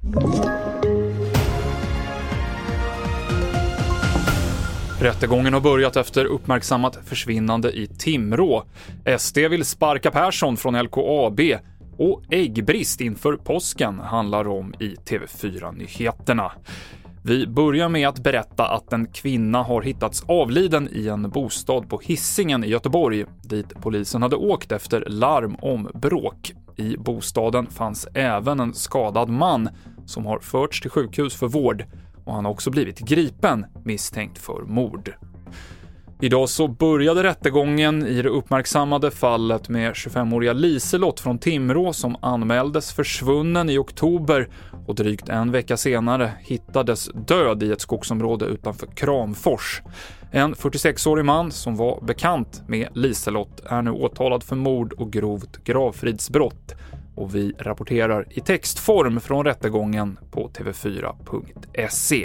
Rättegången har börjat efter uppmärksammat försvinnande i Timrå. SD vill sparka Persson från LKAB och äggbrist inför påsken handlar om i TV4-nyheterna. Vi börjar med att berätta att en kvinna har hittats avliden i en bostad på Hisingen i Göteborg, dit polisen hade åkt efter larm om bråk. I bostaden fanns även en skadad man som har förts till sjukhus för vård och han har också blivit gripen misstänkt för mord. Idag så började rättegången i det uppmärksammade fallet med 25-åriga Liselott från Timrå som anmäldes försvunnen i oktober och drygt en vecka senare hittades död i ett skogsområde utanför Kramfors. En 46-årig man som var bekant med Liselott är nu åtalad för mord och grovt gravfridsbrott och vi rapporterar i textform från rättegången på tv4.se.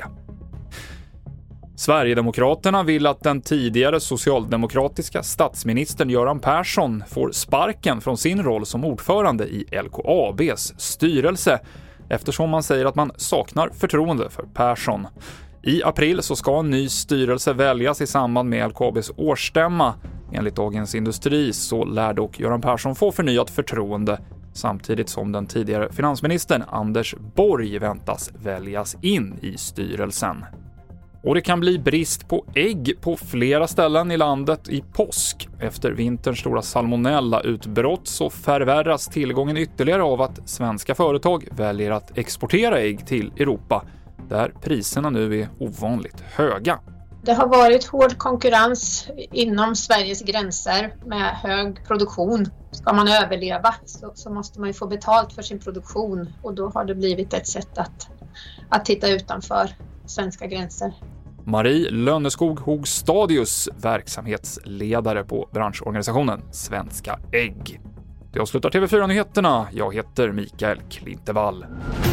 Sverigedemokraterna vill att den tidigare socialdemokratiska statsministern Göran Persson får sparken från sin roll som ordförande i LKABs styrelse eftersom man säger att man saknar förtroende för Persson. I april så ska en ny styrelse väljas i samband med LKABs årsstämma. Enligt Dagens Industri så lär dock Göran Persson få förnyat förtroende samtidigt som den tidigare finansministern Anders Borg väntas väljas in i styrelsen. Och det kan bli brist på ägg på flera ställen i landet i påsk. Efter vinterns stora salmonella-utbrott så förvärras tillgången ytterligare av att svenska företag väljer att exportera ägg till Europa, där priserna nu är ovanligt höga. Det har varit hård konkurrens inom Sveriges gränser med hög produktion. Ska man överleva så måste man ju få betalt för sin produktion och då har det blivit ett sätt att titta utanför svenska gränser. Marie Lönneskog Hogstadius, verksamhetsledare på branschorganisationen Svenska Ägg. Det avslutar TV4-nyheterna. Jag heter Mikael Klintevall.